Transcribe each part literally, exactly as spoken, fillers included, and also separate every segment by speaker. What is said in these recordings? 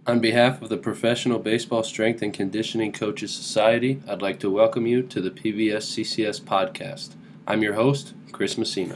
Speaker 1: On behalf of the Professional Baseball Strength and Conditioning Coaches Society, I'd like to welcome you to the P B S C C S podcast. I'm your host, Chris Messina.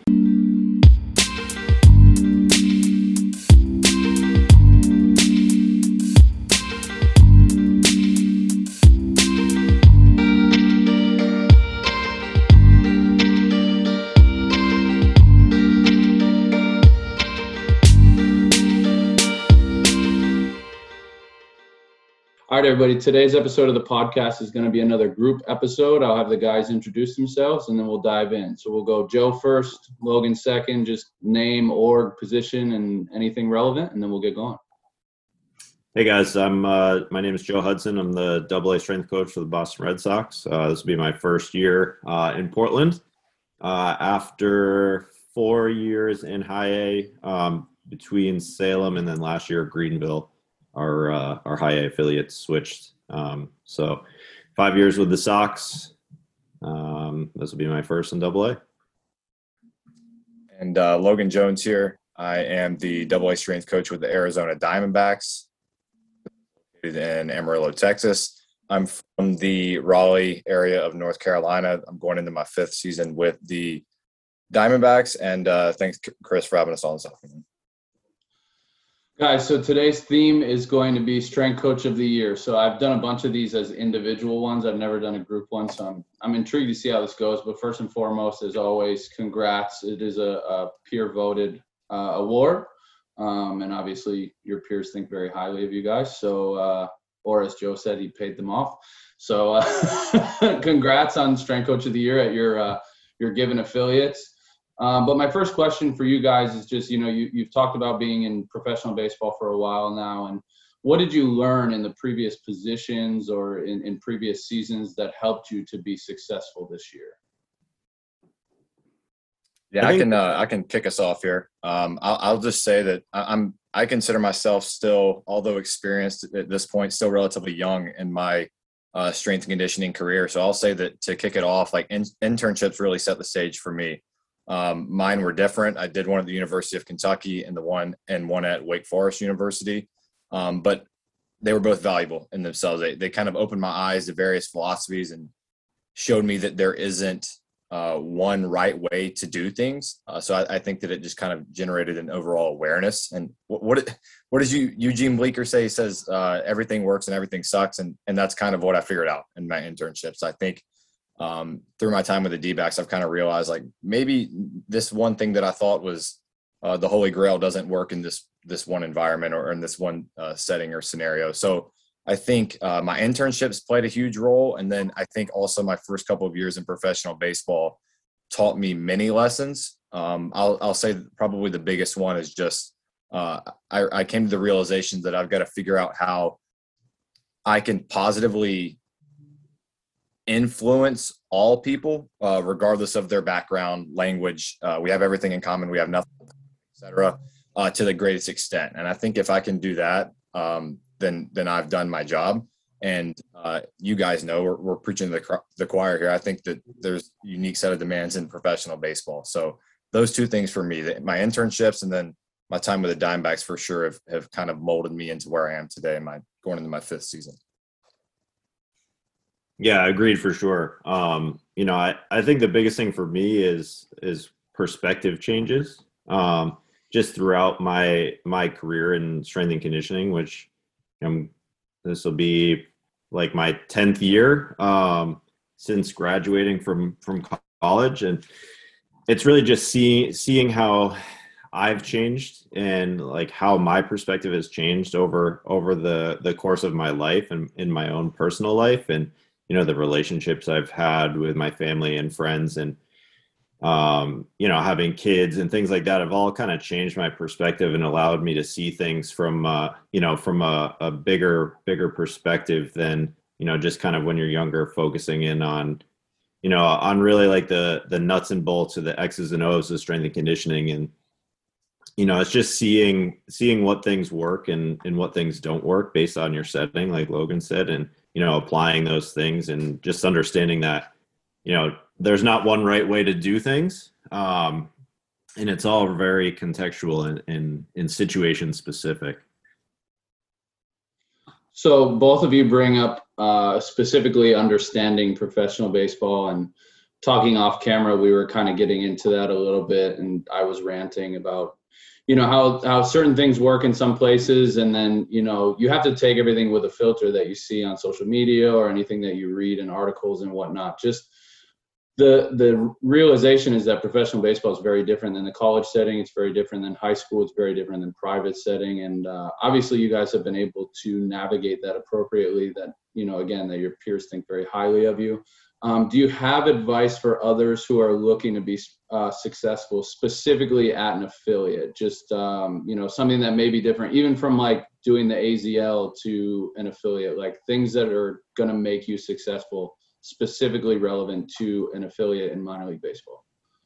Speaker 2: All right, everybody. Today's episode of the podcast is going to be another group episode. I'll have the guys introduce themselves, and then we'll dive in. So we'll go Joe first, Logan second, just name, org, position, and anything relevant, and then we'll get going.
Speaker 3: Hey, guys. I'm uh, my name is Joe Hudson. I'm the double A strength coach for the Boston Red Sox. Uh, this will be my first year uh, in Portland. Uh, after four years in high A um, between Salem and then last year Greenville. Our uh, our high A affiliates switched. Um, so five years with the Sox. Um, this will be my first in double A.
Speaker 4: And uh, Logan Jones here. I am the double A strength coach with the Arizona Diamondbacks in Amarillo, Texas. I'm from the Raleigh area of North Carolina. I'm going into my fifth season with the Diamondbacks. And uh, thanks, Chris, for having us on this afternoon.
Speaker 2: Guys, so today's theme is going to be Strength Coach of the Year. So I've done a bunch of these as individual ones. I've never done a group one, so I'm, I'm intrigued to see how this goes. But first and foremost, as always, congrats. It is a, a peer-voted uh, award, um, and obviously your peers think very highly of you guys. So, uh, or as Joe said, he paid them off. So uh, congrats on Strength Coach of the Year at your uh, your given affiliates. Um, but my first question for you guys is just, you know, you, you've talked about being in professional baseball for a while now. And what did you learn in the previous positions or in, in previous seasons that helped you to be successful this year?
Speaker 4: Yeah, I, I can uh, I can kick us off here. Um, I'll, I'll just say that I'm I consider myself still, although experienced at this point, still relatively young in my uh, strength and conditioning career. So I'll say that to kick it off, like in, internships really set the stage for me. Um, mine were different. I did one at the University of Kentucky and the one and one at Wake Forest University. Um, but they were both valuable in themselves. They, they kind of opened my eyes to various philosophies and showed me that there isn't uh, one right way to do things. Uh, so I, I think that it just kind of generated an overall awareness. And what what, what does you, Eugene Bleecker say? He says uh, everything works and everything sucks. And, and that's kind of what I figured out in my internships. I think Um, through my time with the D-backs, I've kind of realized like maybe this one thing that I thought was uh, the Holy Grail doesn't work in this this one environment or in this one uh, setting or scenario. So I think uh, my internships played a huge role. And then I think also my first couple of years in professional baseball taught me many lessons. Um, I'll, I'll say probably the biggest one is just uh, I, I came to the realization that I've got to figure out how I can positively influence all people, uh, regardless of their background, language. Uh, we have everything in common. We have nothing, et cetera, uh, to the greatest extent. And I think if I can do that, um, then then I've done my job. And uh, you guys know we're, we're preaching the the choir here. I think that there's a unique set of demands in professional baseball. So those two things for me, my internships and then my time with the Diamondbacks for sure have, have kind of molded me into where I am today. My going into my fifth season.
Speaker 3: Yeah, agreed for sure. Um, you know, I, I think the biggest thing for me is is perspective changes. Um, just throughout my my career in strength and conditioning, which um, this will be like my tenth year um, since graduating from from college, and it's really just seeing seeing how I've changed and like how my perspective has changed over over the the course of my life and in my own personal life, and you know, the relationships I've had with my family and friends and, um, you know, having kids and things like that have all kind of changed my perspective and allowed me to see things from, uh, you know, from a, a bigger, bigger perspective than, you know, just kind of when you're younger, focusing in on, you know, on really like the, the nuts and bolts of the X's and O's of strength and conditioning. And, you know, it's just seeing, seeing what things work and, and what things don't work based on your setting, like Logan said, and, you know, applying those things and just understanding that, you know, there's not one right way to do things. Um, and it's all very contextual and, and, and situation specific.
Speaker 2: So both of you bring up uh, specifically understanding professional baseball, and talking off camera, we were kind of getting into that a little bit, and I was ranting about, you know, how, how certain things work in some places. And then, you know, you have to take everything with a filter that you see on social media or anything that you read in articles and whatnot. Just the, the realization is that professional baseball is very different than the college setting. It's very different than high school. It's very different than private setting. And uh, obviously you guys have been able to navigate that appropriately, that, you know, again, that your peers think very highly of you. Um, do you have advice for others who are looking to be uh, successful, specifically at an affiliate? Just, um, you know, something that may be different, even from like doing the A Z L to an affiliate, like things that are going to make you successful, specifically relevant to an affiliate in minor league baseball.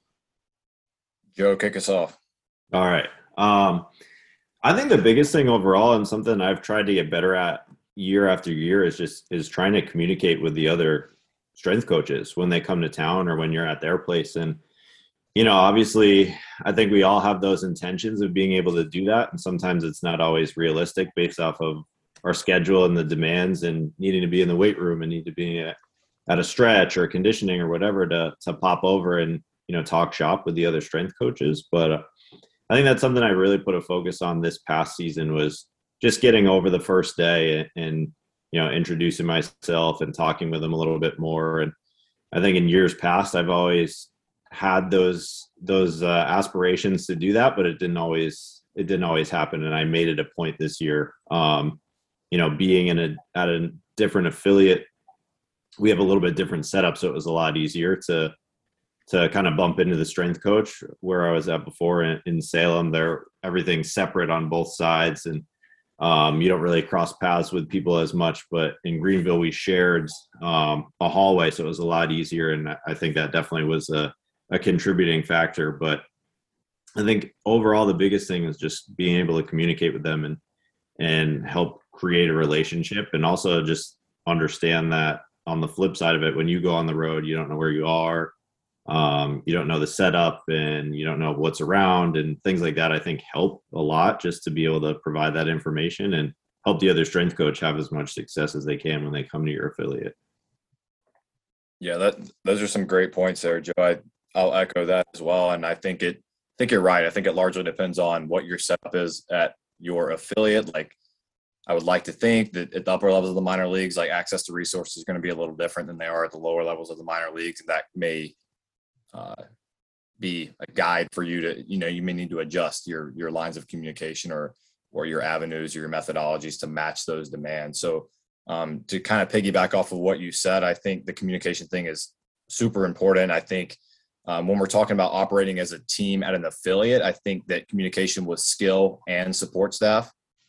Speaker 4: Joe, kick us off.
Speaker 3: All right. Um, I think the biggest thing overall, and something I've tried to get better at year after year, is just is trying to communicate with the other strength coaches when they come to town or when you're at their place. And, you know, obviously I think we all have those intentions of being able to do that. And sometimes it's not always realistic based off of our schedule and the demands and needing to be in the weight room and need to be at, at a stretch or conditioning or whatever to, to pop over and, you know, talk shop with the other strength coaches. But uh, I think that's something I really put a focus on this past season, was just getting over the first day and, and you know, introducing myself and talking with them a little bit more. And I think in years past, I've always had those, those uh, aspirations to do that, but it didn't always, it didn't always happen. And I made it a point this year, um, you know, being in a, at a different affiliate, we have a little bit different setup. So it was a lot easier to, to kind of bump into the strength coach where I was at before in, in Salem. There, everything's separate on both sides, and Um, you don't really cross paths with people as much, but in Greenville we shared um, a hallway, so it was a lot easier, and I think that definitely was a, a contributing factor. But I think overall the biggest thing is just being able to communicate with them and and help create a relationship, and also just understand that on the flip side of it, when you go on the road, you don't know where you are. Um, you don't know the setup and you don't know what's around and things like that. I think help a lot just to be able to provide that information and help the other strength coach have as much success as they can when they come to your affiliate.
Speaker 4: Yeah, that those are some great points there, Joe. I, I'll echo that as well. And I think it, I think you're right. I think it largely depends on what your setup is at your affiliate. Like, I would like to think that at the upper levels of the minor leagues, like access to resources is going to be a little different than they are at the lower levels of the minor leagues. And that may uh, be a guide for you to, you know, you may need to adjust your, your lines of communication or, or your avenues or your methodologies to match those demands. So um, to kind of piggyback off of what you said, I think the communication thing is super important. I think um, when we're talking about operating as a team at an affiliate, I think that communication with skill and support staff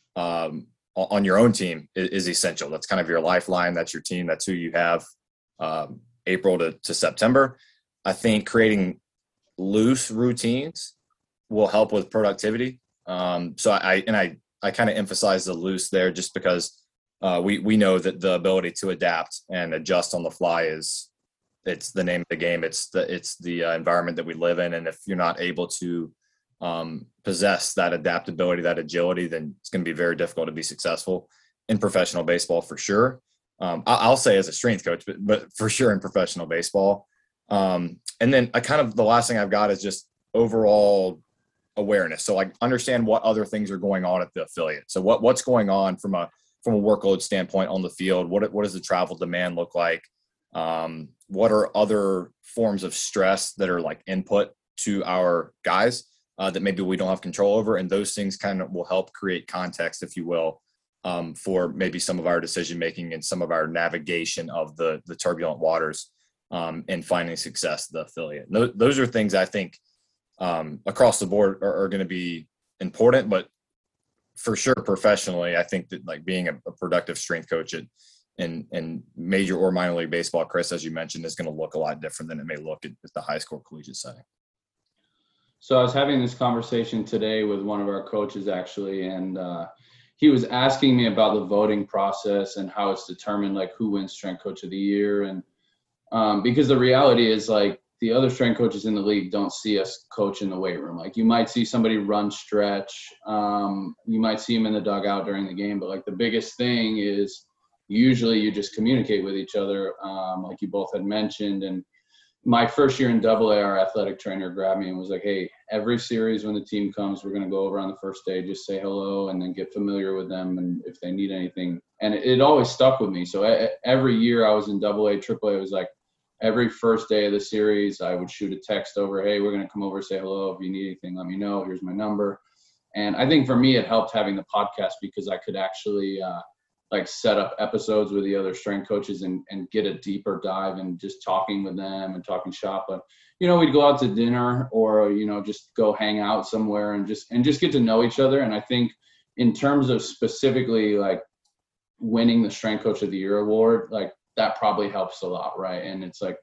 Speaker 4: um, on your own team is, is essential. That's kind of your lifeline. That's your team. That's who you have um, April to, to September. I think creating loose routines will help with productivity. Um, so I, and I, I kind of emphasize the loose there just because uh, we, we know that the ability to adapt and adjust on the fly is, it's the name of the game. It's the, it's the uh, environment that we live in. And if you're not able to um, possess that adaptability, that agility, then it's going to be very difficult to be successful in professional baseball for sure. Um, I, I'll say as a strength coach, but, but for sure in professional baseball. Um, and then I kind of, the last thing I've got is just overall awareness. So like understand what other things are going on at the affiliate. So what, what's going on from a, from a workload standpoint on the field? What, what does the travel demand look like? Um, what are other forms of stress that are like input to our guys uh, that maybe we don't have control over? And those things kind of will help create context, if you will, um, for maybe some of our decision-making and some of our navigation of the, the turbulent waters um, and finding success at the affiliate. Those, those are things I think um, across the board are, are going to be important, but for sure professionally, I think that like being a, a productive strength coach at, in, in major or minor league baseball, Chris, as you mentioned, is going to look a lot different than it may look at, at the high school collegiate setting.
Speaker 2: So I was having this conversation today with one of our coaches actually, and uh, he was asking me about the voting process and how it's determined, like who wins strength coach of the year. And um, because the reality is like, the other strength coaches in the league don't see us coach in the weight room. Like, you might see somebody run stretch. Um, you might see them in the dugout during the game. But, like, the biggest thing is usually you just communicate with each other, um, like you both had mentioned. And my first year in double A, our athletic trainer grabbed me and was like, hey, every series when the team comes, we're going to go over on the first day, just say hello and then get familiar with them and if they need anything. And it, it always stuck with me. So I, every year I was in double A, triple A, it was like every first day of the series, I would shoot a text over, hey, we're going to come over, say hello. If you need anything, let me know. Here's my number. And I think for me, it helped having the podcast because I could actually uh, like set up episodes with the other strength coaches and, and get a deeper dive and just talking with them and talking shop. But, you know, we'd go out to dinner or, you know, just go hang out somewhere and just, and just get to know each other. And I think in terms of specifically like winning the Strength Coach of the Year award, like that probably helps a lot. Right. And it's like,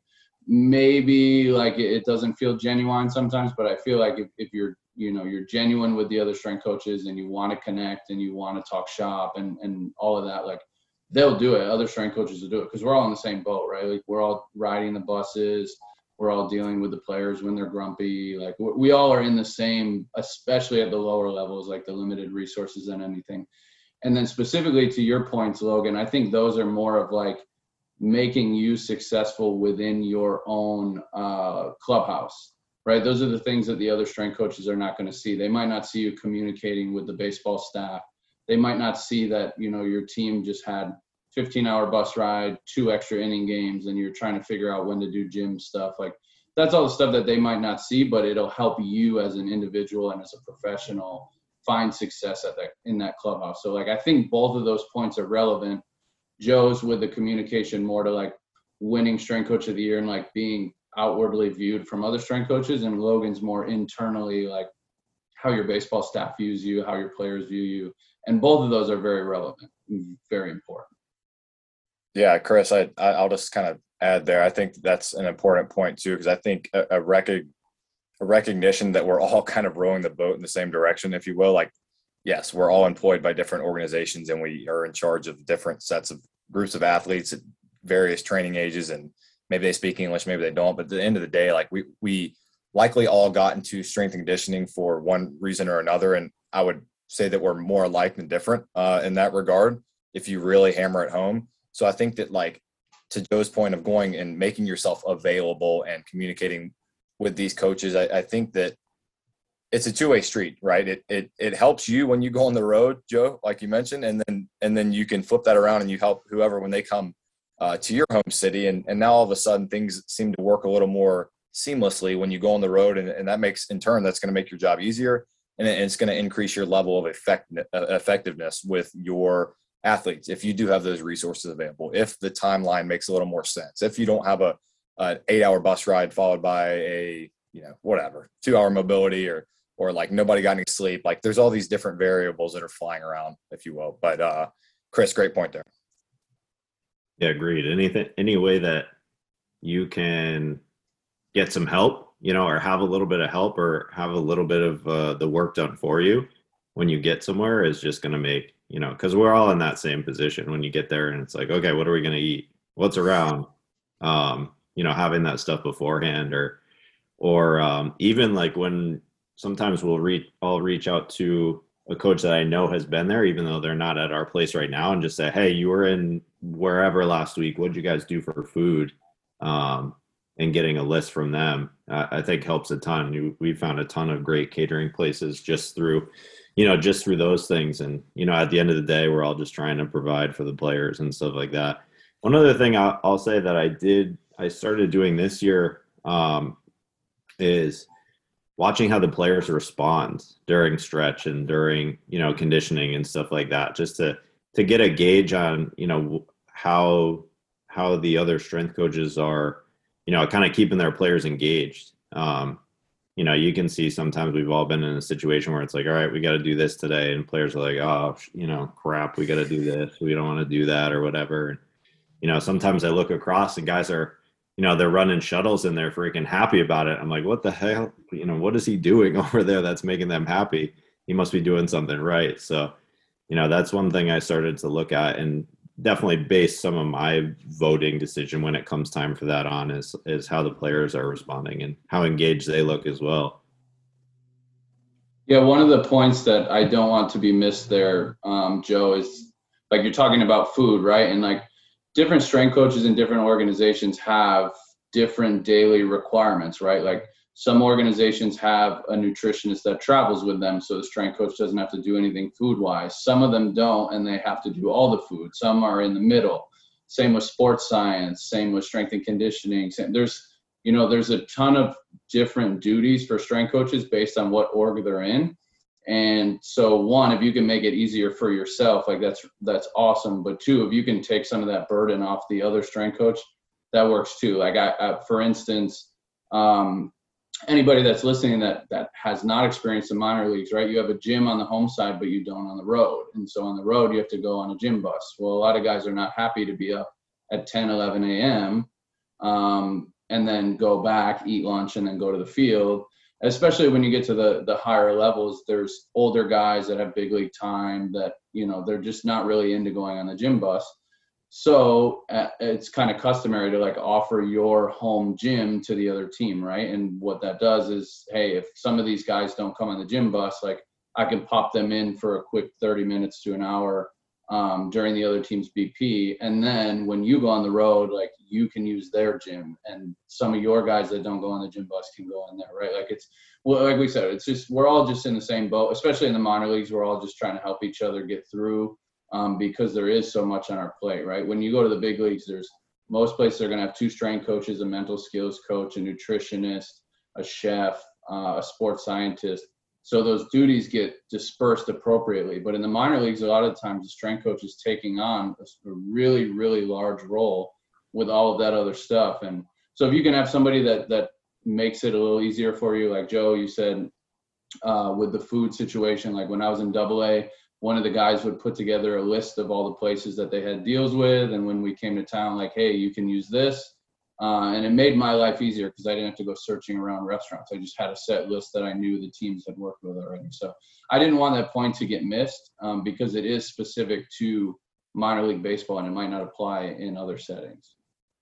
Speaker 2: maybe like it doesn't feel genuine sometimes, but I feel like if, if you're, you know, you're genuine with the other strength coaches and you want to connect and you want to talk shop and, and all of that, like they'll do it. Other strength coaches will do it because we're all in the same boat, right? Like we're all riding the buses. We're all dealing with the players when they're grumpy. Like we all are in the same, especially at the lower levels, like the limited resources and anything. And then specifically to your points, Logan, I think those are more of like making you successful within your own uh, clubhouse. Right. Those are the things that the other strength coaches are not going to see. They might not see you communicating with the baseball staff. They might not see that, you know, your team just had fifteen hour bus ride, two extra inning games, and you're trying to figure out when to do gym stuff. Like that's all the stuff that they might not see, but it'll help you as an individual and as a professional find success at that, in that clubhouse. So like, I think both of those points are relevant. Joe's with the communication more to like winning strength coach of the year and like being outwardly viewed from other strength coaches, and Logan's more internally like how your baseball staff views you, how your players view you, and both of those are very relevant, very important.
Speaker 4: Yeah, Chris, I I'll just kind of add there. I think that's an important point too, because I think a, a, rec- a recognition that we're all kind of rowing the boat in the same direction, if you will. Like, yes, we're all employed by different organizations, and we are in charge of different sets of groups of athletes at various training ages, and maybe they speak English, maybe they don't. But at the end of the day, like we we likely all got into strength and conditioning for one reason or another. And I would say that we're more alike than different uh, in that regard, if you really hammer it home. So I think that, like, to Joe's point of going and making yourself available and communicating with these coaches, I, I think that it's a two-way street, right? It, it it helps you when you go on the road, Joe, like you mentioned, and then and then you can flip that around and you help whoever when they come Uh, to your home city. And, and now all of a sudden things seem to work a little more seamlessly when you go on the road. And, and that makes, in turn, that's going to make your job easier. And it's going to increase your level of effect, effectiveness with your athletes. If you do have those resources available, if the timeline makes a little more sense, if you don't have a, an eight hour bus ride followed by a, you know, whatever, two hour mobility or, or like nobody got any sleep, like there's all these different variables that are flying around, if you will. But uh, Chris, great point there.
Speaker 3: Yeah, agreed. Anything, any way that you can get some help, you know, or have a little bit of help or have a little bit of uh, the work done for you when you get somewhere is just going to make, you know, because we're all in that same position when you get there and it's like, okay, what are we going to eat? What's around? Um, you know, having that stuff beforehand or, or um, even like when sometimes we'll reach, I'll reach out to a coach that I know has been there, even though they're not at our place right now, and just say, hey, you were in wherever last week. What'd you guys do for food? Um, and getting a list from them, uh, I think helps a ton. We found a ton of great catering places just through, you know, just through those things. And, you know, at the end of the day, we're all just trying to provide for the players and stuff like that. One other thing I'll, I'll say that I did, I started doing this year um, is watching how the players respond during stretch and during, you know, conditioning and stuff like that, just to, to get a gauge on, you know, how, how the other strength coaches are, you know, kind of keeping their players engaged. Um, you know, you can see sometimes we've all been in a situation where it's like, all right, we got to do this today. And players are like, oh, you know, crap, we got to do this. We don't want to do that or whatever. And, you know, sometimes I look across and guys are, you know, they're running shuttles and they're freaking happy about it. I'm like, what the hell? You know, what is he doing over there that's making them happy? He must be doing something right. So, you know, that's one thing I started to look at. And definitely base some of my voting decision when it comes time for that on is is how the players are responding and how engaged they look as well.
Speaker 2: Yeah, one of the points that I don't want to be missed there, um, Joe, is like you're talking about food, right? And like different strength coaches in different organizations have different daily requirements, right? Like some organizations have a nutritionist that travels with them, so the strength coach doesn't have to do anything food-wise. Some of them don't, and they have to do all the food. Some are in the middle. Same with sports science, same with strength and conditioning. Same, there's, you know, there's a ton of different duties for strength coaches based on what org they're in. And so one, if you can make it easier for yourself, like that's, that's awesome. But two, if you can take some of that burden off the other strength coach, that works too. Like I, I for instance, um, anybody that's listening that, that has not experienced the minor leagues, right? You have a gym on the home side, but you don't on the road. And so on the road, you have to go on a gym bus. Well, a lot of guys are not happy to be up at ten, eleven a.m. Um, and then go back, eat lunch, and then go to the field. Especially when you get to the the higher levels, there's older guys that have big league time that, you know, they're just not really into going on the gym bus. So uh, it's kind of customary to like offer your home gym to the other team, right? And what that does is, hey, if some of these guys don't come on the gym bus, like I can pop them in for a quick thirty minutes to an hour um, during the other team's B P. And then when you go on the road, like you can use their gym, and some of your guys that don't go on the gym bus can go in there, right? Like it's, well, like we said, it's just, we're all just in the same boat, especially in the minor leagues. We're all just trying to help each other get through. Um, because there is so much on our plate, right? When you go to the big leagues, there's most places are going to have two strength coaches, a mental skills coach, a nutritionist, a chef, uh, a sports scientist. So those duties get dispersed appropriately. But in the minor leagues, a lot of times the strength coach is taking on a really, really large role with all of that other stuff. And so if you can have somebody that that makes it a little easier for you, like Joe, you said uh, with the food situation, like when I was in Double A, one of the guys would put together a list of all the places that they had deals with. And when we came to town, like, hey, you can use this. Uh, and it made my life easier because I didn't have to go searching around restaurants. I just had a set list that I knew the teams had worked with already. So I didn't want that point to get missed um, because it is specific to minor league baseball and it might not apply in other settings.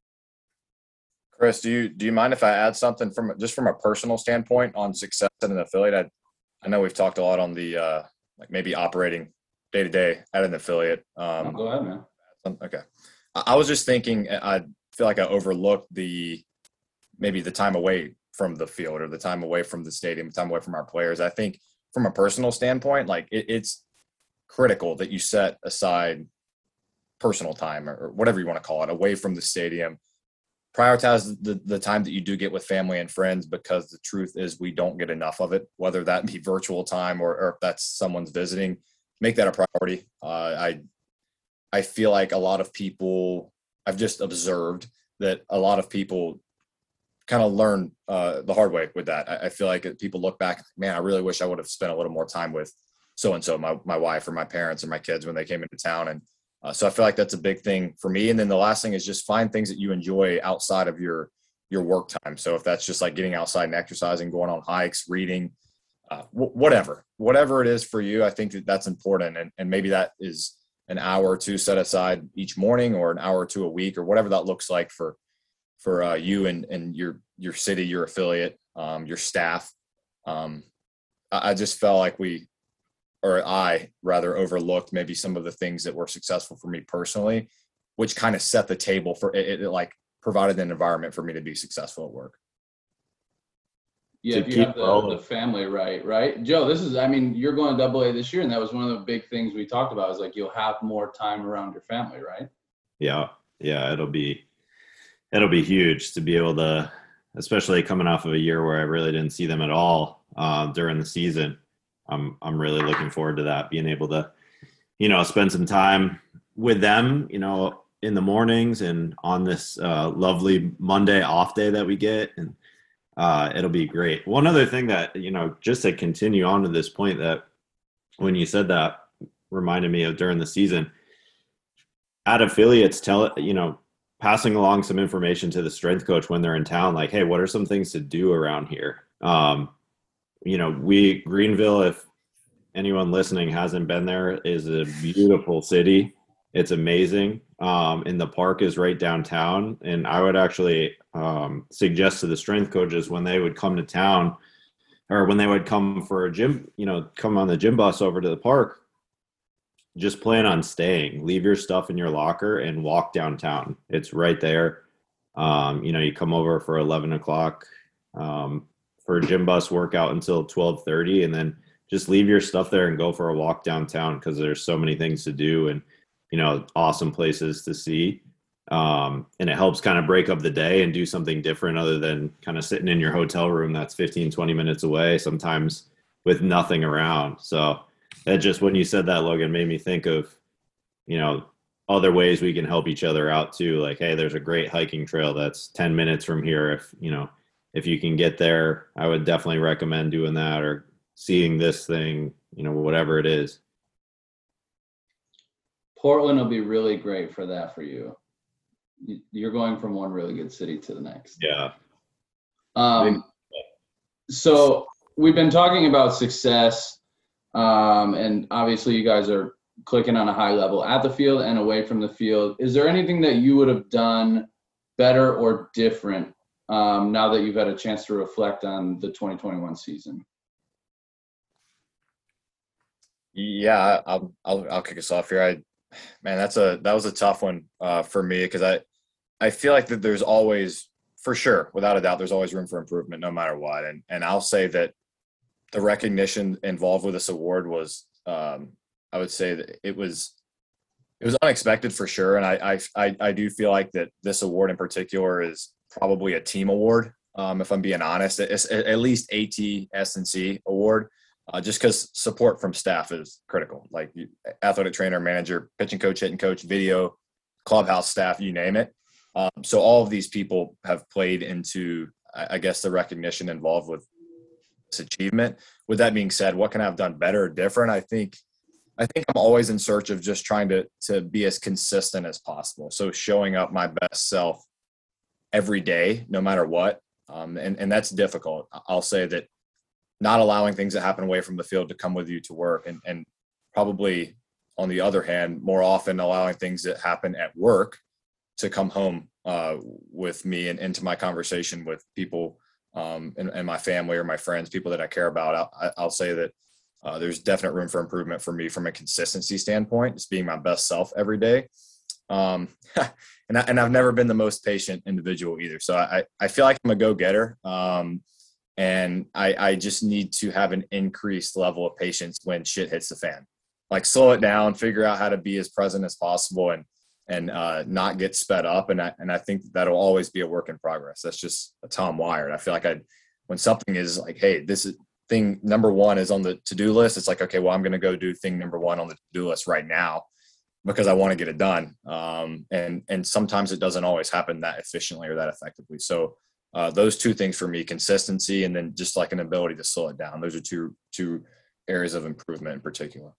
Speaker 4: Chris, do you do you mind if I add something from just from a personal standpoint on success at an affiliate? I, I know we've talked a lot on the uh, like maybe operating day to day at an affiliate. Um,
Speaker 2: oh, go ahead, man.
Speaker 4: Okay, I was just thinking. I feel like I overlooked the maybe the time away from the field or the time away from the stadium, the time away from our players. I think from a personal standpoint, like it, it's critical that you set aside personal time or, or whatever you want to call it away from the stadium. Prioritize the, the time that you do get with family and friends, because the truth is we don't get enough of it, whether that be virtual time or, or if that's someone's visiting. Make that a priority. Uh, I I feel like a lot of people, I've just observed that a lot of people kind of learn uh, the hard way with that. I, I feel like people look back, man, I really wish I would have spent a little more time with so-and-so, my, my wife or my parents or my kids when they came into town. And Uh, so I feel like that's a big thing for me. And then the last thing is just find things that you enjoy outside of your, your work time. So if that's just like getting outside and exercising, going on hikes, reading, uh, w- whatever, whatever it is for you, I think that that's important. And, and maybe that is an hour or two set aside each morning or an hour or two a week or whatever that looks like for, for uh, you and, and your, your city, your affiliate, um, your staff. Um, I, I just felt like we, or I rather overlooked maybe some of the things that were successful for me personally, which kind of set the table for it, it like provided an environment for me to be successful at work.
Speaker 2: Yeah, if you have the, the family right, right? Joe, this is, I mean, you're going Double A this year, and that was one of the big things we talked about is like you'll have more time around your family, right?
Speaker 3: Yeah, yeah, it'll be it'll be huge to be able to, especially coming off of a year where I really didn't see them at all uh, during the season. I'm I'm really looking forward to that, being able to, you know, spend some time with them, you know, in the mornings and on this uh, lovely Monday off day that we get. And uh, it'll be great. One other thing that, you know, just to continue on to this point that when you said that reminded me of during the season, at affiliates, tell, you know, passing along some information to the strength coach when they're in town, like, hey, what are some things to do around here? Um, You know, we, Greenville, if anyone listening hasn't been there, is a beautiful city. It's amazing. Um, and the park is right downtown. And I would actually um, suggest to the strength coaches when they would come to town or when they would come for a gym, you know, come on the gym bus over to the park, just plan on staying. Leave your stuff in your locker and walk downtown. It's right there. Um, you know, you come over for eleven o'clock um, for a gym bus workout until twelve thirty, and then just leave your stuff there and go for a walk downtown because there's so many things to do and, you know, awesome places to see. Um, and it helps kind of break up the day and do something different other than kind of sitting in your hotel room that's fifteen, twenty minutes away, sometimes with nothing around. So that just, when you said that, Logan, made me think of, you know, other ways we can help each other out too. Like, hey, there's a great hiking trail that's ten minutes from here. If, you know, if you can get there, I would definitely recommend doing that, or seeing this thing, you know, whatever it is.
Speaker 2: Portland will be really great for that for you. You're going from one really good city to the next.
Speaker 3: Yeah.
Speaker 2: Um, so we've been talking about success, um, and obviously you guys are clicking on a high level at the field and away from the field. Is there anything that you would have done better or different um, now that you've had a chance to reflect on the twenty twenty-one season?
Speaker 4: Yeah, I'll I'll, I'll kick us off here. I, man, that's a that was a tough one uh, for me because I I feel like that there's always, for sure, without a doubt, there's always room for improvement no matter what. And and I'll say that the recognition involved with this award was, um, I would say that it was it was unexpected for sure. And I I I, I do feel like that this award in particular is probably a team award. Um, if I'm being honest, it's at least A T S and C award. Uh, just because support from staff is critical, like you, athletic trainer, manager, pitching coach, hitting coach, video, clubhouse staff, you name it. Um, so all of these people have played into, I guess, the recognition involved with this achievement. With that being said, what can I have done better or different? I think, I think I'm always in search of just trying to to be as consistent as possible. So showing up my best self every day, no matter what, um, and and that's difficult. I'll say that. Not allowing things that happen away from the field to come with you to work, and, and probably on the other hand, more often allowing things that happen at work to come home uh, with me and into my conversation with people um, and, and my family or my friends, people that I care about. I'll, I'll say that uh, there's definite room for improvement for me from a consistency standpoint, just being my best self every day. Um, and, I, and I've never been the most patient individual either. So I, I feel like I'm a go-getter. Um, And I, I just need to have an increased level of patience when shit hits the fan. Like slow it down, figure out how to be as present as possible, and and uh, not get sped up. And I and I think that'll always be a work in progress. That's just that's how I'm wired. I feel like I, when something is like, hey, this is thing number one is on the to-do list. It's like, okay, well, I'm going to go do thing number one on the to-do list right now because I want to get it done. Um, and and sometimes it doesn't always happen that efficiently or that effectively. So. Uh, those two things for me, consistency and then just like an ability to slow it down. Those are two two areas of improvement in particular.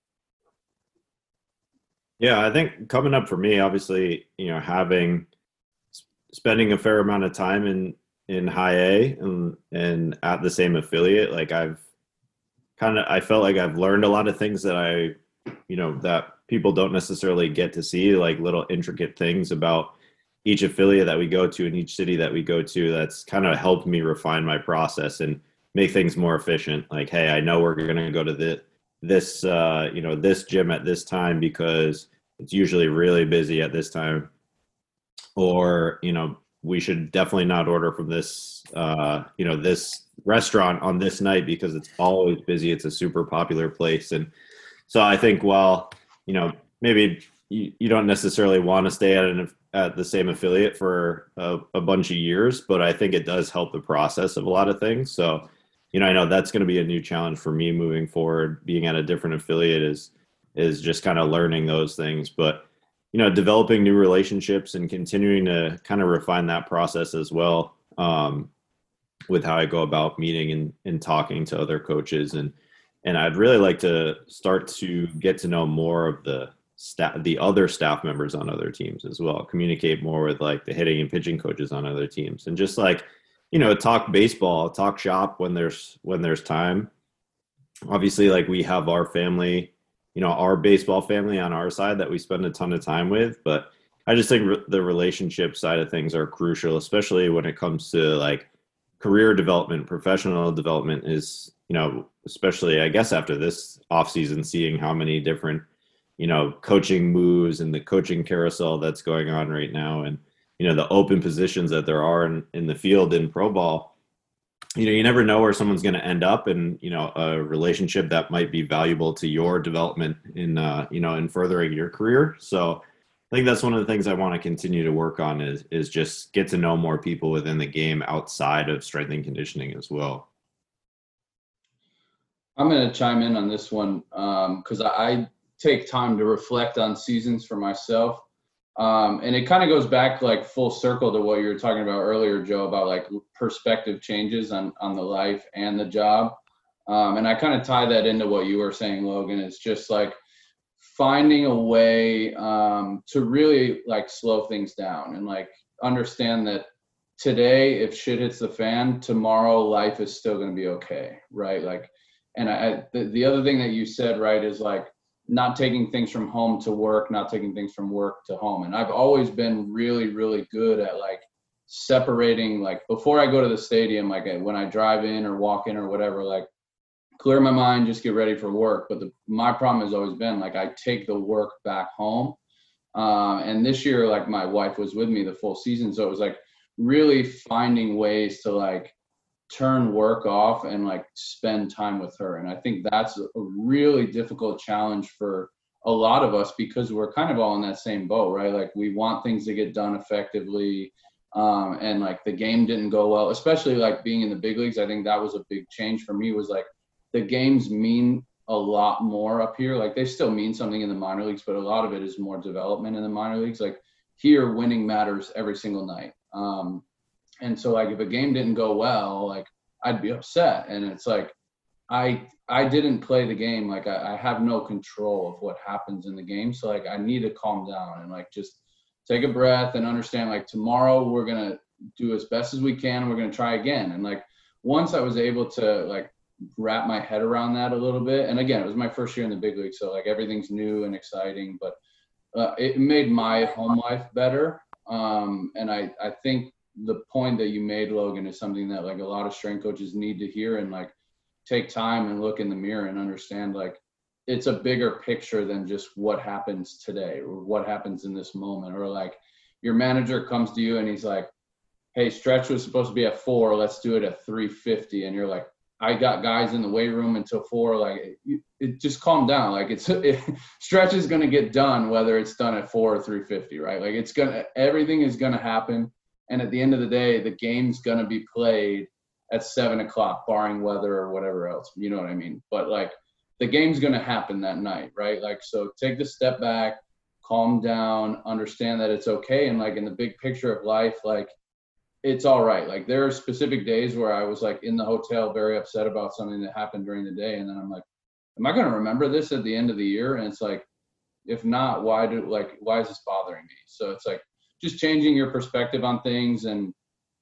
Speaker 3: Yeah, I think coming up for me, obviously, you know, having spending a fair amount of time in in high A and and at the same affiliate, like I've kind of I felt like I've learned a lot of things that I, you know, that people don't necessarily get to see, like little intricate things about each affiliate that we go to in each city that we go to. That's kind of helped me refine my process and make things more efficient. Like, hey, I know we're going to go to the, this, uh, you know, this gym at this time because it's usually really busy at this time. Or, you know, we should definitely not order from this, uh, you know, this restaurant on this night because it's always busy. It's a super popular place. And so I think, well, you know, maybe you, you don't necessarily want to stay at an at the same affiliate for a, a bunch of years, but I think it does help the process of a lot of things. So, you know, I know that's going to be a new challenge for me moving forward. Being at a different affiliate is, is just kind of learning those things, but, you know, developing new relationships and continuing to kind of refine that process as well. Um, with how I go about meeting and, and talking to other coaches. And, and I'd really like to start to get to know more of the staff, the other staff members on other teams as well, communicate more with like the hitting and pitching coaches on other teams, and just like, you know, talk baseball, talk shop when there's, when there's time. Obviously, like we have our family you know, our baseball family on our side that we spend a ton of time with. But I just think re- the relationship side of things are crucial, especially when it comes to like career development, professional development is, you know, especially I guess after this offseason, seeing how many different, you know, coaching moves and the coaching carousel that's going on right now, and, you know, the open positions that there are in, in the field in pro ball. You know, you never know where someone's going to end up, and, you know, a relationship that might be valuable to your development in, uh, you know, in furthering your career. So I think that's one of the things I want to continue to work on is, is just get to know more people within the game outside of strength and conditioning as well.
Speaker 2: I'm going to chime in on this one because um, I, I take time to reflect on seasons for myself. Um, and it kind of goes back like full circle to what you were talking about earlier, Joe, about like perspective changes on, on the life and the job. Um, and I kind of tie that into what you were saying, Logan. It's just like finding a way um, to really like slow things down and like understand that today, if shit hits the fan, tomorrow life is still going to be okay. Right. Like, and I, the, the other thing that you said, right, is like not taking things from home to work, not taking things from work to home. And I've always been really, really good at like separating, like before I go to the stadium, like when I drive in or walk in or whatever, like clear my mind, just get ready for work. But the, my problem has always been like I take the work back home. Um, and this year, like my wife was with me the full season. So it was like really finding ways to like turn work off and like spend time with her. And I think that's a really difficult challenge for a lot of us because we're kind of all in that same boat, right? Like we want things to get done effectively. Um, and like the game didn't go well, especially like being in the big leagues. I think that was a big change for me was like the games mean a lot more up here. Like they still mean something in the minor leagues, but a lot of it is more development in the minor leagues. Like here, winning matters every single night. Um, And so like if a game didn't go well, like I'd be upset. And it's like I I didn't play the game. Like I, I have no control of what happens in the game. So like I need to calm down and like just take a breath and understand like tomorrow we're gonna do as best as we can. We're gonna try again. And like once I was able to like wrap my head around that a little bit, and again it was my first year in the big league, so like everything's new and exciting, but uh, it made my home life better. Um, and I I think the point that you made, Logan, is something that like a lot of strength coaches need to hear and like take time and look in the mirror and understand like it's a bigger picture than just what happens today or what happens in this moment. Or like your manager comes to you and he's like, hey, stretch was supposed to be at four, let's do it at three fifty. And you're like, I got guys in the weight room until four. Like it, it just calm down. Like it's it, stretch is going to get done, whether it's done at four or three fifty, right? Like it's going to, everything is going to happen. And at the end of the day, the game's going to be played at seven o'clock, barring weather or whatever else. You know what I mean? But like the game's going to happen that night, right? Like, so take the step back, calm down, understand that it's okay. And like in the big picture of life, like it's all right. Like there are specific days where I was like in the hotel, very upset about something that happened during the day. And then I'm like, am I going to remember this at the end of the year? And it's like, if not, why do like, why is this bothering me? So it's like, just changing your perspective on things. And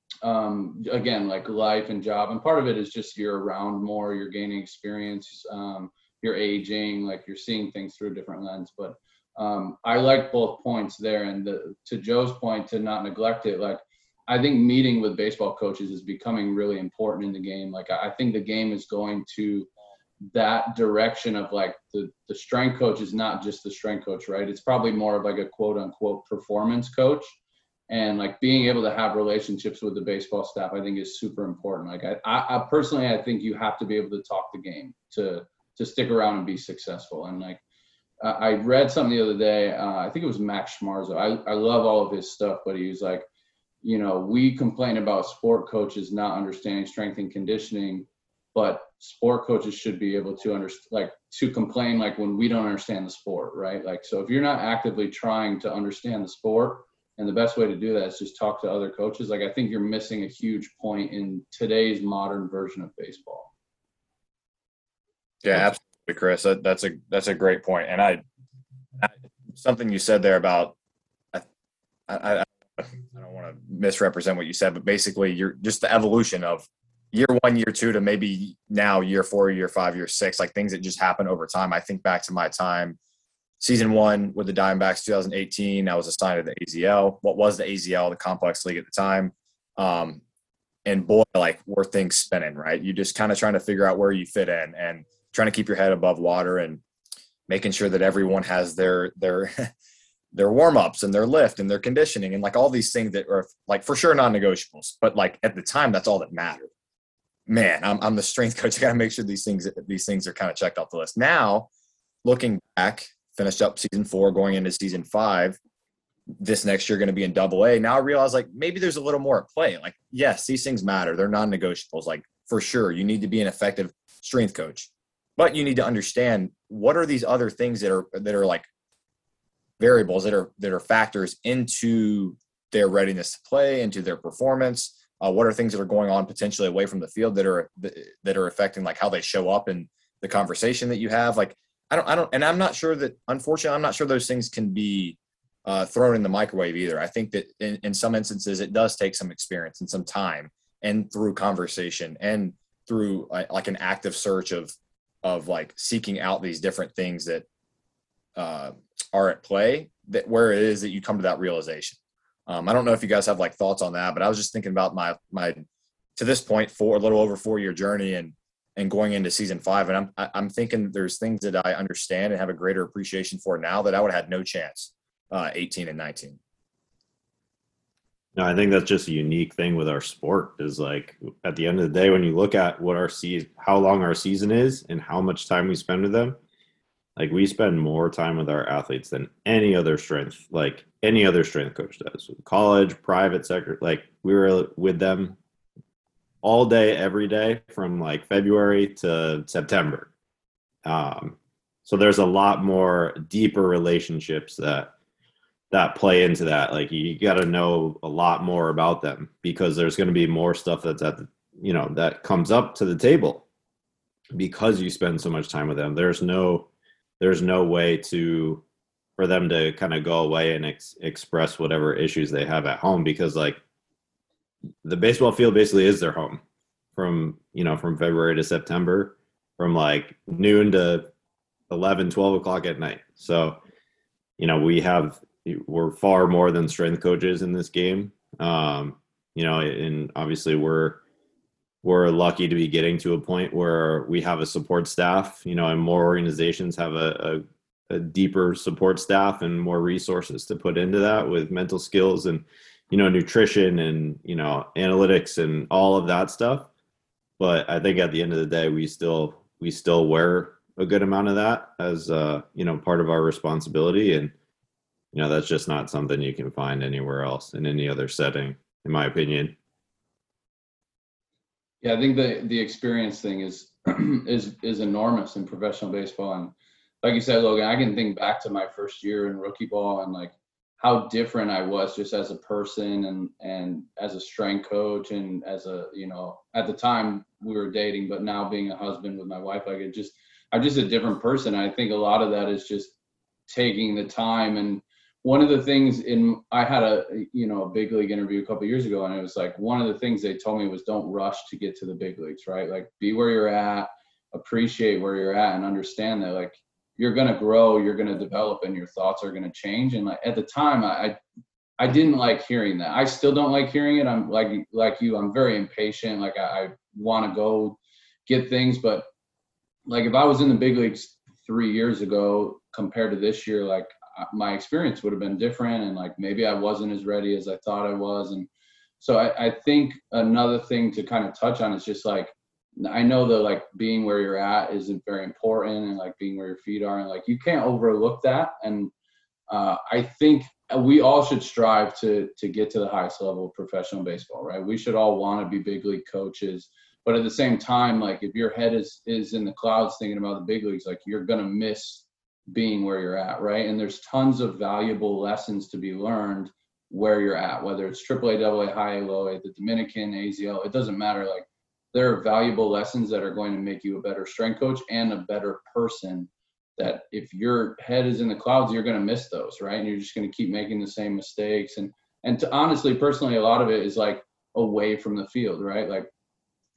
Speaker 2: um, again, like life and job. And part of it is just you're around more, you're gaining experience, um, you're aging, like you're seeing things through a different lens. But um, I like both points there. And the, to Joe's point, to not neglect it, like I think meeting with baseball coaches is becoming really important in the game. Like I think the game is going to that direction of like the, the strength coach is not just the strength coach, right? It's probably more of like a quote unquote performance coach. And like being able to have relationships with the baseball staff, I think is super important. Like I, I, I personally, I think you have to be able to talk the game to, to stick around and be successful. And like, uh, I read something the other day, uh, I think it was Max Schmarzo. I, I love all of his stuff, but he was like, you know, we complain about sport coaches not understanding strength and conditioning, but sport coaches should be able to understand, like to complain, like when we don't understand the sport, right? Like, so if you're not actively trying to understand the sport, and the best way to do that is just talk to other coaches, like I think you're missing a huge point in today's modern version of baseball.
Speaker 4: Yeah, absolutely, Chris. That, that's a that's a great point. And I, I something you said there about, I, I, I don't want to misrepresent what you said, but basically you're just the evolution of year one, year two to maybe now year four, year five, year six, like things that just happen over time. I think back to my time, season one with the Diamondbacks, two thousand eighteen, I was assigned to the A Z L. What was the A Z L, the complex league at the time? Um, and boy, like were things spinning, right? You just kind of trying to figure out where you fit in and trying to keep your head above water and making sure that everyone has their, their, their warm-ups and their lift and their conditioning and like all these things that are like for sure non-negotiables. But like at the time, that's all that mattered. Man, I'm, I'm the strength coach. I got to make sure these things, these things are kind of checked off the list. Now, looking back, finished up season four, going into season five, this next year going to be in double A. Now I realize like maybe there's a little more at play. Like, yes, these things matter. They're non-negotiables. Like for sure, you need to be an effective strength coach, but you need to understand what are these other things that are, that are like variables that are, that are factors into their readiness to play, into their performance. Uh, what are things that are going on potentially away from the field that are, that are affecting like how they show up in the conversation that you have. Like, I don't, I don't, and I'm not sure that, unfortunately, I'm not sure those things can be uh, thrown in the microwave either. I think that in, in some instances, it does take some experience and some time and through conversation and through like, like an active search of, of like seeking out these different things that uh, are at play, that where it is that you come to that realization. Um, I don't know if you guys have like thoughts on that, but I was just thinking about my, my, to this point, four, a little over four year journey and, and going into season five. And I'm, I'm thinking there's things that I understand and have a greater appreciation for now that I would have had no chance, uh, eighteen and nineteen.
Speaker 3: No, I think that's just a unique thing with our sport is like at the end of the day, when you look at what our season, how long our season is and how much time we spend with them, like we spend more time with our athletes than any other strength, like any other strength coach does. College, private sector, like we were with them all day, every day from like February to September. Um, so there's a lot more deeper relationships that that play into that. Like you got to know a lot more about them because there's going to be more stuff that's at the, you know, that comes up to the table because you spend so much time with them. There's no, there's no way to, for them to kind of go away and ex- express whatever issues they have at home because like the baseball field basically is their home from, you know, from February to September, from like noon to eleven, twelve o'clock at night. So, you know, we have, we're far more than strength coaches in this game. Um, you know, and obviously we're, we're lucky to be getting to a point where we have a support staff, you know, and more organizations have a, a, a deeper support staff and more resources to put into that with mental skills and, you know, nutrition and, you know, analytics and all of that stuff. But I think at the end of the day, we still, we still wear a good amount of that as, uh, you know, part of our responsibility. And, you know, that's just not something you can find anywhere else in any other setting, in my opinion.
Speaker 2: Yeah, I think the the experience thing is is is enormous in professional baseball. And like you said, Logan, I can think back to my first year in rookie ball and like how different I was just as a person and and as a strength coach and as a, you know, at the time we were dating, but now being a husband with my wife, like it just I'm just a different person. I think a lot of that is just taking the time. And one of the things in, I had a, you know, a big league interview a couple of years ago, and it was like, one of the things they told me was don't rush to get to the big leagues, right? Like be where you're at, appreciate where you're at and understand that like you're going to grow, you're going to develop and your thoughts are going to change. And like, at the time I, I didn't like hearing that. I still don't like hearing it. I'm like, like you, I'm very impatient. Like I, I want to go get things, but like if I was in the big leagues three years ago compared to this year, like my experience would have been different. And like, maybe I wasn't as ready as I thought I was. And so I, I think another thing to kind of touch on is just like, I know that like being where you're at isn't very important and like being where your feet are and like, you can't overlook that. And uh, I think we all should strive to, to get to the highest level of professional baseball, right? We should all want to be big league coaches, but at the same time, like if your head is, is in the clouds thinking about the big leagues, like you're going to miss being where you're at, right? And there's tons of valuable lessons to be learned where you're at, whether it's triple A, double A, high A, low A, the Dominican, A Z L, it doesn't matter. Like there are valuable lessons that are going to make you a better strength coach and a better person, that if your head is in the clouds, you're going to miss those, right? And you're just going to keep making the same mistakes. And, and to honestly, personally, a lot of it is like away from the field, right? Like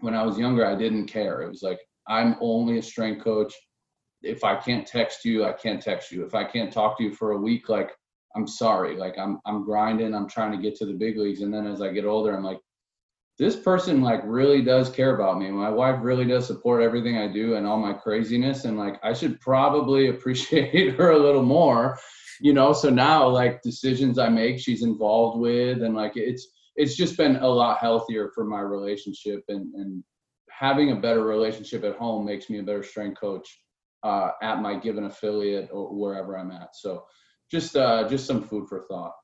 Speaker 2: when I was younger, I didn't care. It was like, I'm only a strength coach. If I can't text you, I can't text you. If I can't talk to you for a week, like, I'm sorry. Like, I'm I'm grinding. I'm trying to get to the big leagues. And then as I get older, I'm like, this person like really does care about me. My wife really does support everything I do and all my craziness. And like, I should probably appreciate her a little more, you know? So now like decisions I make, she's involved with, and like, it's, it's just been a lot healthier for my relationship, and, and having a better relationship at home makes me a better strength coach uh, at my given affiliate or wherever I'm at. So just, uh, just some food for thought.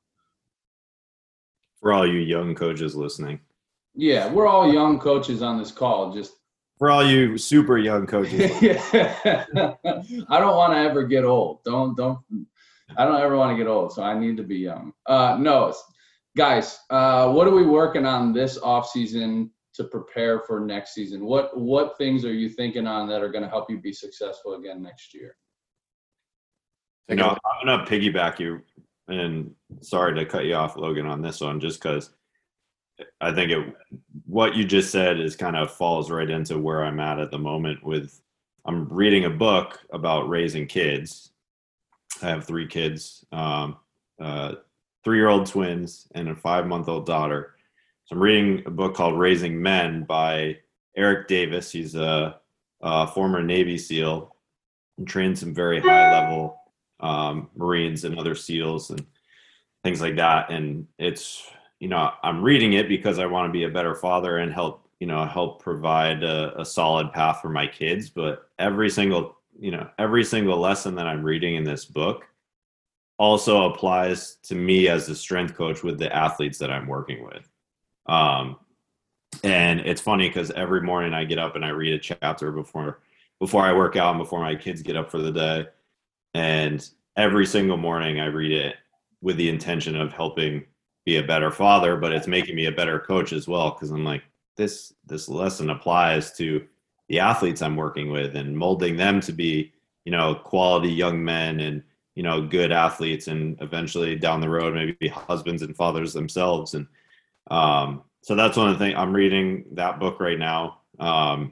Speaker 3: For all you young coaches listening.
Speaker 2: Yeah, we're all young coaches on this call. Just
Speaker 3: for all you super young coaches.
Speaker 2: Yeah. I don't want to ever get old. Don't don't. I don't ever want to get old, so I need to be young. Uh, no, guys, uh, what are we working on this off season to prepare for next season? What what things are you thinking on that are going to help you be successful again next year?
Speaker 3: You know, I'm gonna piggyback you, and sorry to cut you off, Logan, on this one, just because I think it, what you just said is kind of falls right into where I'm at at the moment. With I'm reading a book about raising kids. I have three kids, um, uh, three-year-old twins and a five-month-old daughter. So I'm reading a book called Raising Men by Eric Davis. He's a, a former Navy SEAL and trained some very high-level um, Marines and other SEALs and things like that. And it's, you know, I'm reading it because I want to be a better father and help, you know, help provide a, a solid path for my kids. But every single, you know, every single lesson that I'm reading in this book also applies to me as a strength coach with the athletes that I'm working with. Um, and it's funny because every morning I get up and I read a chapter before, before I work out and before my kids get up for the day. And every single morning I read it with the intention of helping be a better father, but it's making me a better coach as well. Cause I'm like, this, this lesson applies to the athletes I'm working with and molding them to be, you know, quality young men and, you know, good athletes, and eventually down the road, maybe be husbands and fathers themselves. And um, so that's one of the things I'm reading that book right now. Um,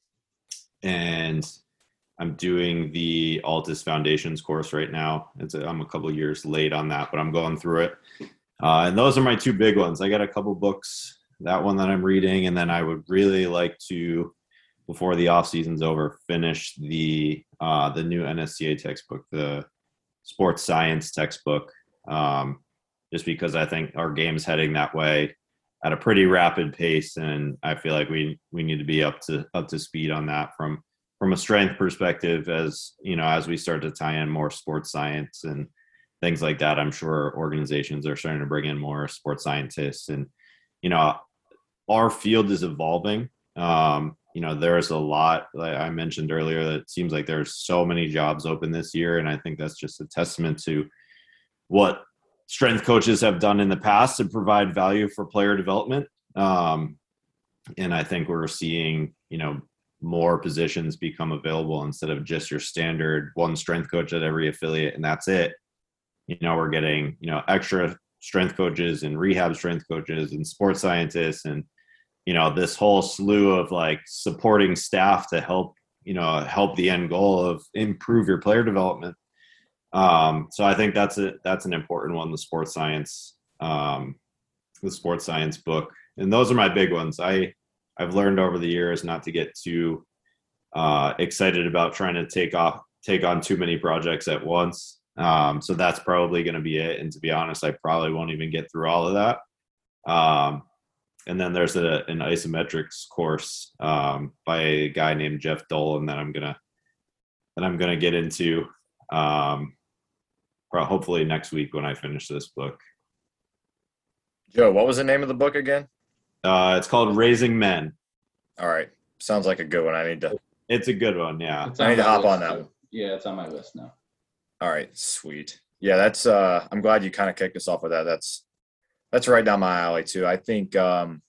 Speaker 3: and I'm doing the Altus Foundations course right now. It's a, I'm a couple of years late on that, but I'm going through it. Uh, and those are my two big ones. I got a couple books, that one that I'm reading, and then I would really like to, before the off season's over, finish the uh, the new N S C A textbook, the sports science textbook, um, just because I think our game's heading that way at a pretty rapid pace, and I feel like we we need to be up to up to speed on that from from a strength perspective, as you know, as we start to tie in more sports science and things like that. I'm sure organizations are starting to bring in more sports scientists, and you know, our field is evolving. Um, you know, there's a lot, like I mentioned earlier, that it seems like there's so many jobs open this year. And I think that's just a testament to what strength coaches have done in the past to provide value for player development. Um, and I think we're seeing, you know, more positions become available instead of just your standard one strength coach at every affiliate, and that's it. You know, we're getting, you know, extra strength coaches and rehab strength coaches and sports scientists, and you know, this whole slew of like supporting staff to help, you know, help the end goal of improve your player development. Um, so I think that's a, that's an important one, the sports science, um, the sports science book. And those are my big ones. I, I've learned over the years not to get too uh, excited about trying to take off, take on too many projects at once. Um, so that's probably going to be it. And to be honest, I probably won't even get through all of that. Um, And then there's a, an isometrics course um, by a guy named Jeff Dolan that I'm gonna that I'm gonna get into um, hopefully next week when I finish this book.
Speaker 4: Joe, what was the name of the book again?
Speaker 3: Uh, it's called Raising Men.
Speaker 4: All right, sounds like a good one. I need to.
Speaker 3: It's a good one, yeah.
Speaker 2: It's
Speaker 4: I need to
Speaker 2: my
Speaker 4: hop
Speaker 2: list
Speaker 4: on that
Speaker 2: too.
Speaker 4: one.
Speaker 2: Yeah, it's on my list now.
Speaker 4: All right, sweet. Yeah, that's. Uh, I'm glad you kind of kicked us off with that. That's that's right down my alley too. I think. Um,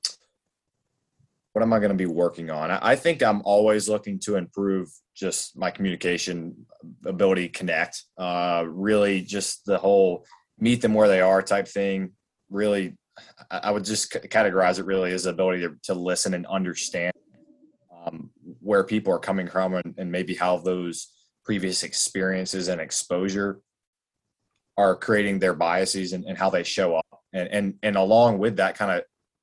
Speaker 4: what am I going to be working on? I, I think I'm always looking to improve just my communication ability, connect. Uh, really, just the whole meet them where they are type thing. Really I I would just c- categorize it really as the ability to, to listen and understand um, where people are coming from, and, and maybe how those previous experiences and exposure are creating their biases and, and how they show up. And, and, and along with that kind of,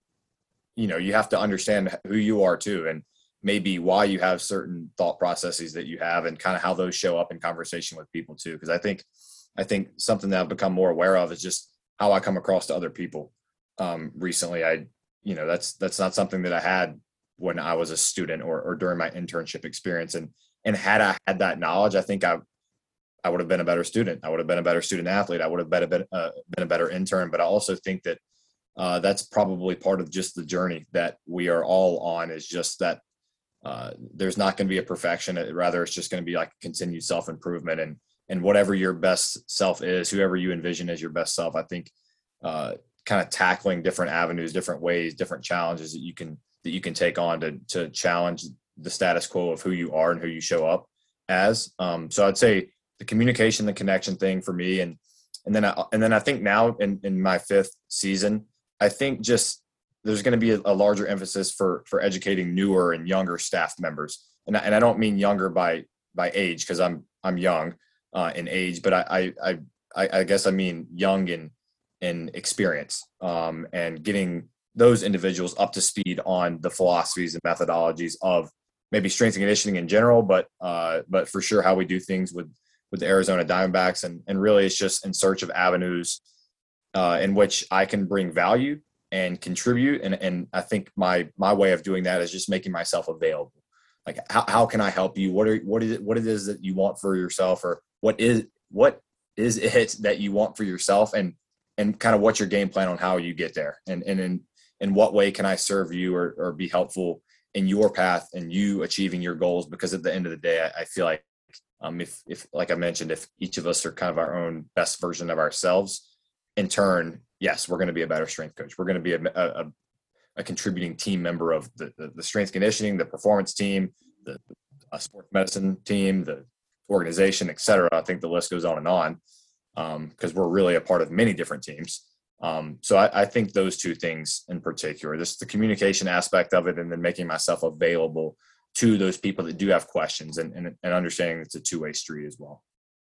Speaker 4: you know, you have to understand who you are too, and maybe why you have certain thought processes that you have, and kind of how those show up in conversation with people too. Cause I think, I think something that I've become more aware of is just how I come across to other people. Um, recently, I, you know, that's, that's not something that I had when I was a student or, or during my internship experience. And, and had I had that knowledge, I think I, I would have been a better student. I would have been a better student athlete. I would have been a, bit, uh, been a better intern. But I also think that uh, that's probably part of just the journey that we are all on, is just that uh, there's not going to be a perfection. Rather, it's just going to be like continued self-improvement, and, and whatever your best self is, whoever you envision as your best self, I think uh, kind of tackling different avenues, different ways, different challenges that you can, that you can take on to, to challenge the status quo of who you are and who you show up as. Um, so I'd say the communication, the connection thing for me. And, and then, I, and then I think now in, in my fifth season, I think just there's going to be a, a larger emphasis for, for educating newer and younger staff members. And I, and I don't mean younger by, by age, cause I'm, I'm young uh, in age, but I, I, I, I guess I mean young in, in experience um, and getting those individuals up to speed on the philosophies and methodologies of maybe strength and conditioning in general, but, uh, but for sure how we do things with, with the Arizona Diamondbacks. And, and really it's just in search of avenues uh, in which I can bring value and contribute. And, and I think my, my way of doing that is just making myself available. Like, how, how can I help you? What are, what is it, what it is that you want for yourself, or what is, what is it that you want for yourself, and, and kind of what's your game plan on how you get there, and, and in, in what way can I serve you or, or be helpful in your path and you achieving your goals? Because at the end of the day, I, I feel like um, if, if, like I mentioned, if each of us are kind of our own best version of ourselves, in turn, yes, we're going to be a better strength coach. We're going to be a, a, a contributing team member of the, the, the strength conditioning, the performance team, the uh, sports medicine team, the organization, et cetera. I think the list goes on and on because um, we're really a part of many different teams. Um, so I, I think those two things in particular, just the communication aspect of it, and then making myself available to those people that do have questions, and, and, and understanding it's a two-way street as well.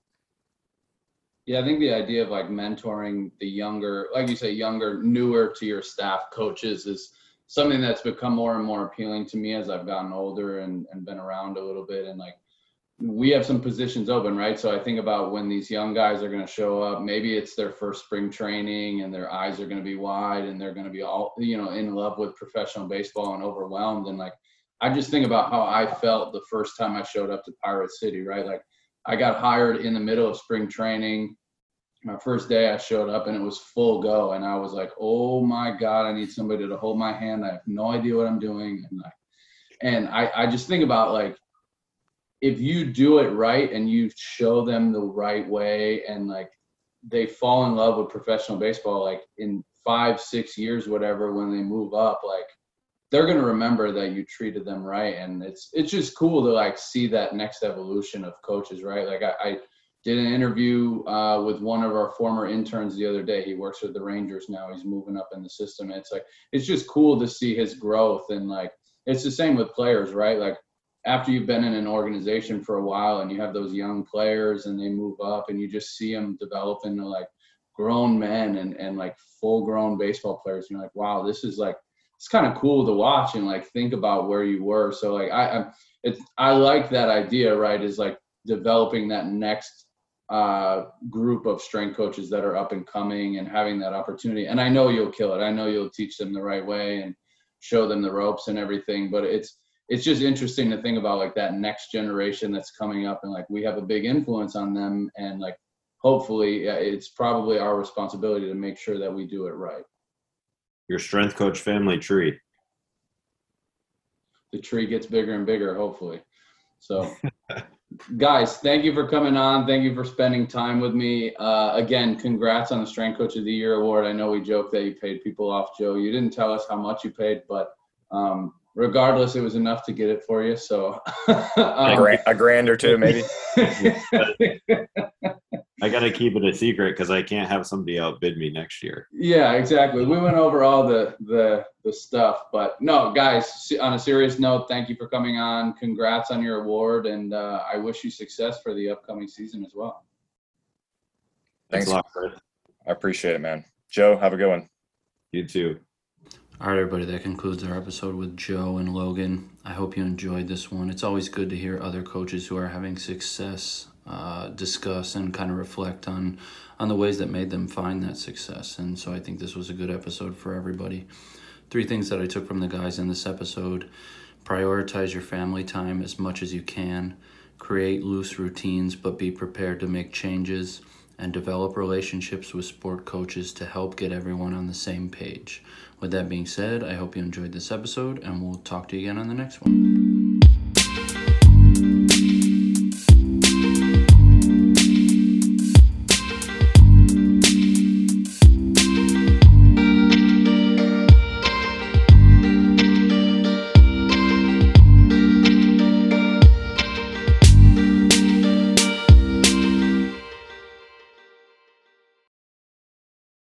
Speaker 2: Yeah, I think the idea of like mentoring the younger, like you say, younger, newer to your staff coaches is something that's become more and more appealing to me as I've gotten older and, and been around a little bit. And like, we have some positions open, right? So I think about when these young guys are going to show up, maybe it's their first spring training and their eyes are going to be wide and they're going to be all, you know, in love with professional baseball and overwhelmed. And like, I just think about how I felt the first time I showed up to Pirate City, right? Like, I got hired in the middle of spring training. My first day I showed up and it was full go. And I was like, oh my God, I need somebody to hold my hand. I have no idea what I'm doing. And like, and I, I just think about like, if you do it right and you show them the right way and like they fall in love with professional baseball, like in five, six years, whatever, when they move up, like they're going to remember that you treated them right. And it's, it's just cool to like see that next evolution of coaches, right? Like I, I did an interview uh, with one of our former interns the other day. He works with the Rangers now. He's moving up in the system. And it's like, it's just cool to see his growth. And like, it's the same with players, right? Like after you've been in an organization for a while and you have those young players and they move up and you just see them develop into like grown men and, and like full grown baseball players. You're like, wow, this is like, it's kind of cool to watch and like think about where you were. So like I I, it's, I like that idea, right? Is like developing that next uh, group of strength coaches that are up and coming and having that opportunity. And I know you'll kill it. I know you'll teach them the right way and show them the ropes and everything. But it's it's just interesting to think about like that next generation that's coming up and like we have a big influence on them. And like hopefully it's probably our responsibility to make sure that we do it right.
Speaker 3: Your strength coach family tree.
Speaker 2: The tree gets bigger and bigger, hopefully. So, guys, thank you for coming on. Thank you for spending time with me. Uh, again, congrats on the Strength Coach of the Year award. I know we joked that you paid people off, Joe. You didn't tell us how much you paid, but um, regardless, it was enough to get it for you. So, um,
Speaker 4: a, grand, a grand or two, maybe.
Speaker 3: I got to keep it a secret because I can't have somebody outbid me next year.
Speaker 2: Yeah, exactly. We went over all the the the stuff, but no, guys. On a serious note, thank you for coming on. Congrats on your award, and uh, I wish you success for the upcoming season as well.
Speaker 3: Thanks,
Speaker 4: Thanks.
Speaker 3: a lot, Chris.
Speaker 4: I appreciate it, man. Joe, have a good one.
Speaker 3: You too.
Speaker 1: All right, everybody, that concludes our episode with Joe and Logan. I hope you enjoyed this one. It's always good to hear other coaches who are having success uh, discuss and kind of reflect on, on the ways that made them find that success. And so I think this was a good episode for everybody. Three things that I took from the guys in this episode: prioritize your family time as much as you can, create loose routines but be prepared to make changes, and develop relationships with sport coaches to help get everyone on the same page. With that being said, I hope you enjoyed this episode, and we'll talk to you again on the next one.